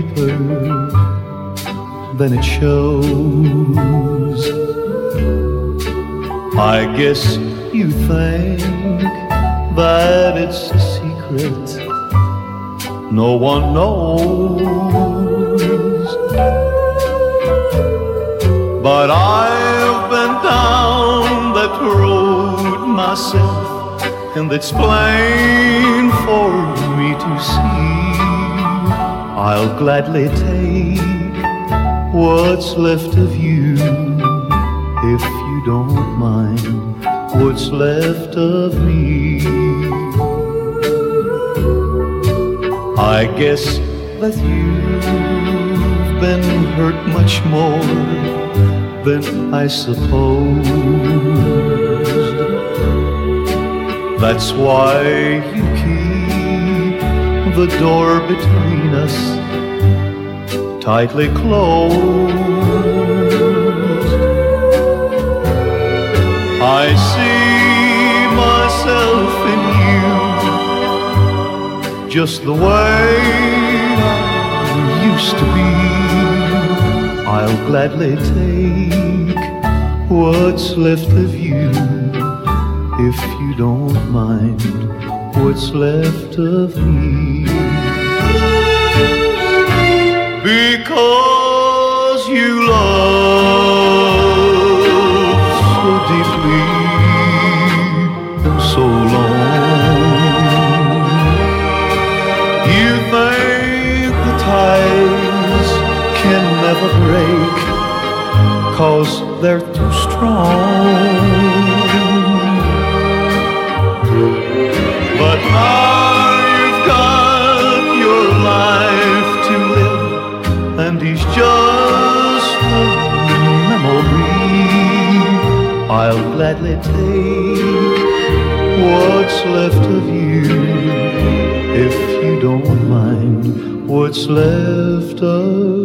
deeper than it shows. I guess you think that it's a secret no one knows, but I've been down that road myself, and it's plain for me to see. I'll gladly take what's left of you, if you don't mind what's left of me. I guess that you've been hurt much more than I supposed. That's why you keep the door between us tightly closed. I see myself in you, just the way I used to be. I'll gladly take what's left of you, if you don't mind what's left of me. Because you love so deeply and so long, you think the ties can never break, 'cause they're too strong. But now you've got your life to live, and he's just a memory. I'll gladly take what's left of you, if you don't mind what's left of